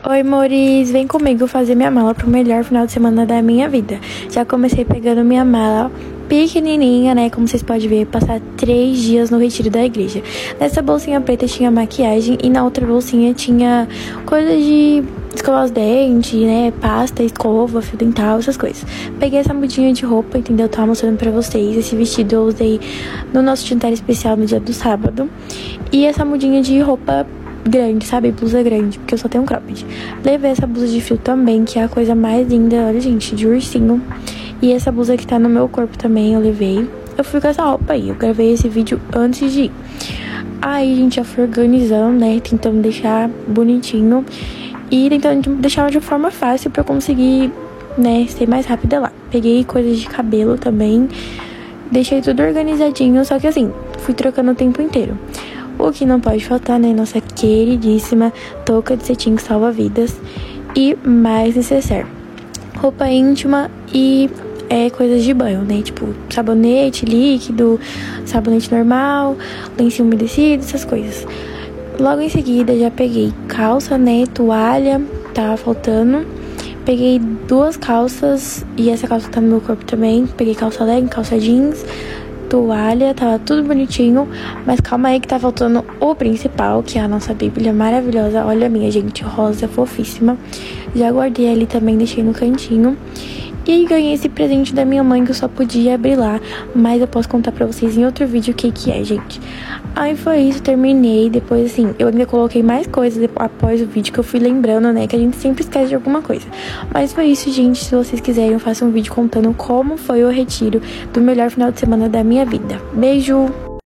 Oi, amores, vem comigo fazer minha mala pro melhor final de semana da minha vida. Já comecei pegando minha mala pequenininha, né, como vocês podem ver, passar 3 dias no retiro da igreja. Nessa bolsinha preta tinha maquiagem e na outra bolsinha tinha coisas de escovar os dentes, né, pasta, escova, fio dental, essas coisas. Peguei essa mudinha de roupa, entendeu? Tava mostrando pra vocês. Esse vestido eu usei no nosso jantar especial no dia do sábado. E essa mudinha de roupa grande, sabe? Blusa grande, porque eu só tenho um cropped. Levei essa blusa de fio também, que é a coisa mais linda, olha, gente, de ursinho. E essa blusa que tá no meu corpo também, eu levei. Eu fui com essa roupa aí, eu gravei esse vídeo antes de ir. Aí, a gente, já foi organizando, né? Tentando deixar bonitinho. E tentando deixar de forma fácil pra eu conseguir, né, ser mais rápida lá. Peguei coisas de cabelo também. Deixei tudo organizadinho, só que assim, fui trocando o tempo inteiro. O que não pode faltar, né? Nossa queridíssima touca de cetim que salva vidas. E mais necessário, roupa íntima e coisas de banho, né? Tipo, sabonete líquido, sabonete normal, lencinho umedecido, essas coisas. Logo em seguida, já peguei calça, né? Toalha, tava faltando. Peguei 2 calças e essa calça tá no meu corpo também. Peguei calça legging, calça jeans, toalha, tava tudo bonitinho, mas calma aí que tá faltando o principal, que é a nossa bíblia maravilhosa. Olha a minha, gente, rosa, fofíssima. Já guardei ali também, deixei no cantinho. E ganhei esse presente da minha mãe que eu só podia abrir lá, mas eu posso contar pra vocês em outro vídeo o que é, gente. Aí foi isso, terminei. Depois, assim, eu ainda coloquei mais coisas após o vídeo que eu fui lembrando, né, que a gente sempre esquece de alguma coisa. Mas foi isso, gente. Se vocês quiserem, eu faço um vídeo contando como foi o retiro do melhor final de semana da minha vida. Beijo!